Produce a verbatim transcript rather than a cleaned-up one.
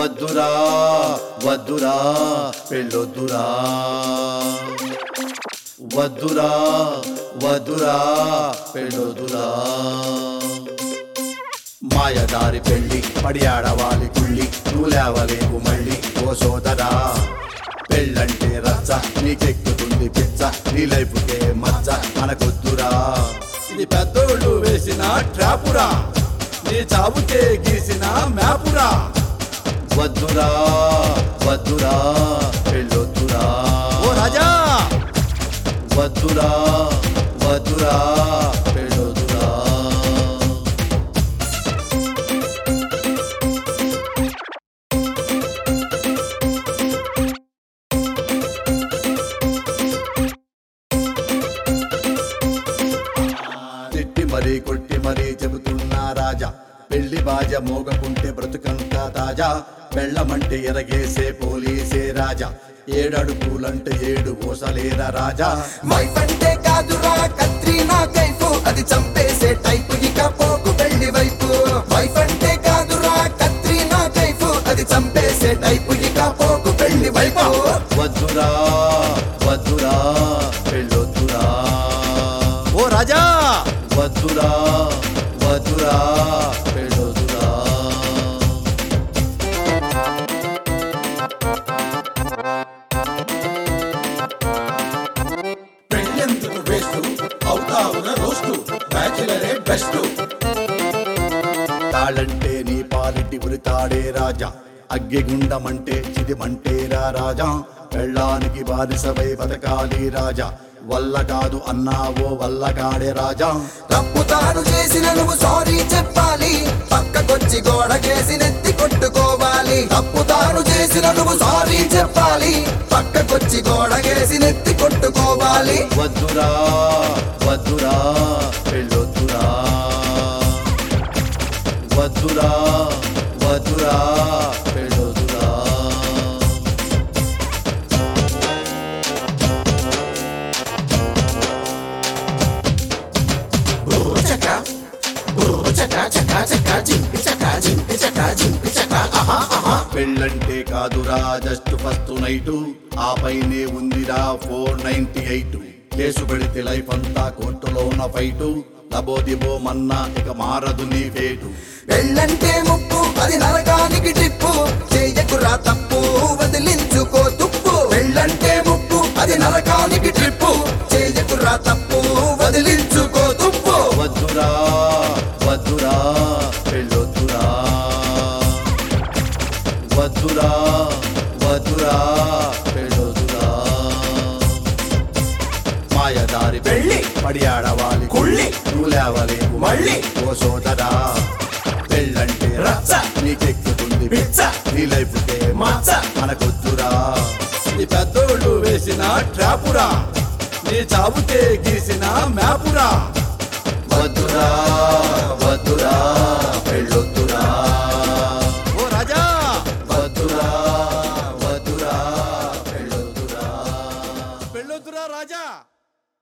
వద్దురా వద్దురా పెళ్ళొద్దురా వద్దురా వద్దురా పెళ్ళొద్దురా మాయదారి పెళ్ళి పడియాడవాలి కుళ్ళి నువ్వు లేవలేవు మళ్ళీ ఓ సోదరా పెళ్ళంటే రచ్చ నీకెక్కుతుంది పిచ్చ నీ లైఫ్కే మచ్చ మనకొద్దురా ఇది పెద్దోళ్ళు వేసిన ట్రాపురా నీ చావుకే గీసిన మ్యాపురా వద్దురా వద్దురా పెళ్ళొద్దురా ఓ రాజా వద్దురా వద్దురా పెళ్ళొద్దురా తిట్టి మరీ కొట్టి మరీ చెబుతున్నా రాజా పెళ్లి బాజ మోగకుంటే బ్రతుకంతా తాజా పెళ్ళమంటే ఎరగేసే పోలీసే రాజా ఏడడుగులంటే ఏడు ఓసలేరా రాజా వైఫ్ అంటే కాదురా కత్రీనా కైఫ్ అది చంపేసే టైపు ఇక పోకు పెళ్లి వైపు వైఫ్ అంటే కాదురా కత్రీనా కైఫ్ అది చంపేసే టైపు ఇక పోకు పెళ్లి వైపు వద్దురా వద్దురా పెళ్ళొద్దురా ఓ రాజా వద్దురా వద్దురా పెళ్ళొద్దురా పెళ్ళెందుకు వేస్తూ అవుతావున రోస్తూ బ్యాచిలరే బెస్ట్ తాళంటే నీ పాలిటి ఉరితాడే రాజా అగ్గిగుండమంటే చిదిమంటేరా రాజా పెళ్ళానికి బానిసవై బతకాలి రాజా వల్ల కాదు అన్నావో వల్ల కాడే రాజా తప్పు తాను చేసిన నువ్వు సారీ చెప్పాలి పక్కకొచ్చి గోడకేసి నెత్తి కొట్టుకోవాలి తప్పు తాను చేసిన నువ్వు సారీ చెప్పాలి పక్కకొచ్చి గోడకేసి నెత్తి కొట్టుకోవాలి వద్దురా వద్దురా పెళ్ళొద్దురా వద్దురా వద్దురా పెళ్ళొద్దురా చక చక చక చక జింపి చక జింపి చక జింపి చక ఆహా ఆహా పెళ్ళంటే కాదురా జస్ట్ ఫస్ట్ నైటు ఆ పైనే ఉందిరా ఫోర్ నైన్టీ ఎయిట్ కేసు పెడితే లైఫ్ అంతా కోర్టులో ఉన్న ఫైటు లబోదిబో మన్నా ఇక మారదు నీ ఫేటు పెళ్ళంటే ముప్పు అది నరకానికి టిప్పు చెయ్యకురా తప్పు వదిలించుకో తుప్పు పెళ్ళంటే ముప్పు అది నరకానికి ట్రిప్పు చెయ్యకురా తప్పు వదిలించుకో తుప్పు వద్దురా వద్దురా పెళ్ళొద్దురా వద్దురా వద్దురా పెళ్ళొద్దురా మాయదారి పెళ్ళి పడియాడవాలి కుళ్ళి నువ్వు లేవలేవు మళ్ళీ ఓ సోదరా పెళ్ళంటే రచ్చ నీకెక్కుతుంది పిచ్చ నీ లైఫ్కే మచ్చ మనకొద్దురా నీ పెద్దోళ్ళు వేసిన ట్రాపురా నీ చావుకే గీసిన మ్యాపురా